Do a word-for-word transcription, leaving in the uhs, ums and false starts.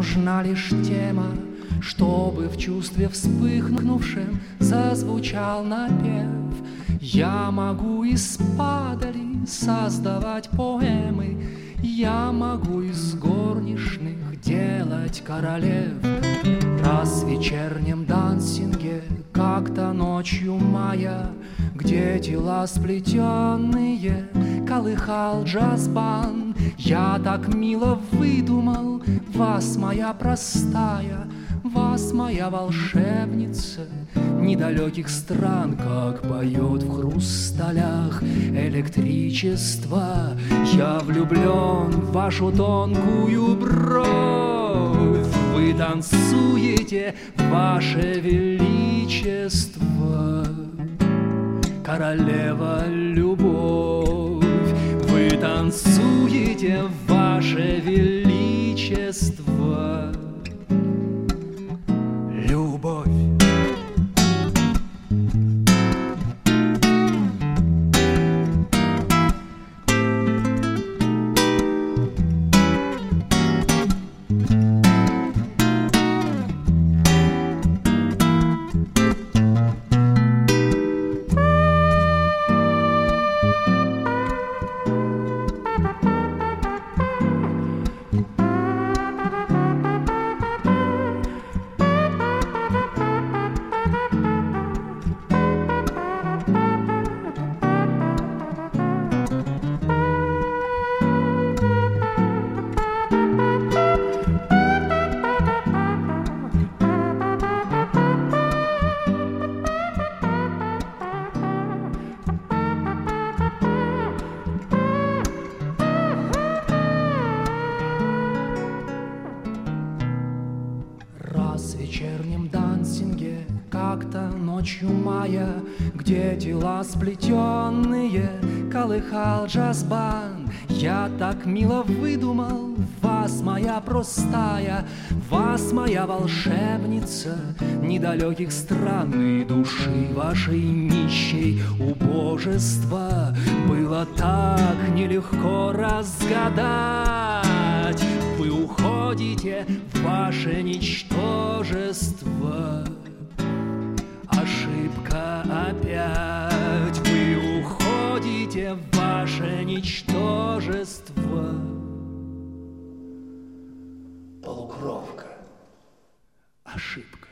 нужна лишь тема, чтобы в чувстве вспыхнувшем зазвучал напев. Я могу из падали создавать поэмы, я могу из горничных делать королев. Раз в вечернем дансинге, как-то ночью мая, где тела сплетенные колыхал джаз-бан, я так мило выдумал вас, моя простая, вас, моя волшебница недалеких стран, как поет в хрусталях электричество. Я влюблен в вашу тонкую бровь, вы танцуете, ваше величество, королева любовь. Вы танцуете, ваше величество, любовь. В вечернем дансинге, как-то ночью мая, где тела сплетенные колыхал джаз-бан, я так мило выдумал вас, моя простая, вас, моя волшебница недалеких стран и души вашей нищей убожества. Было так нелегко разгадать. Вы уходите в ваше ничтожество. Ошибка опять. Вы уходите в ваше ничтожество. Полукровка. Ошибка.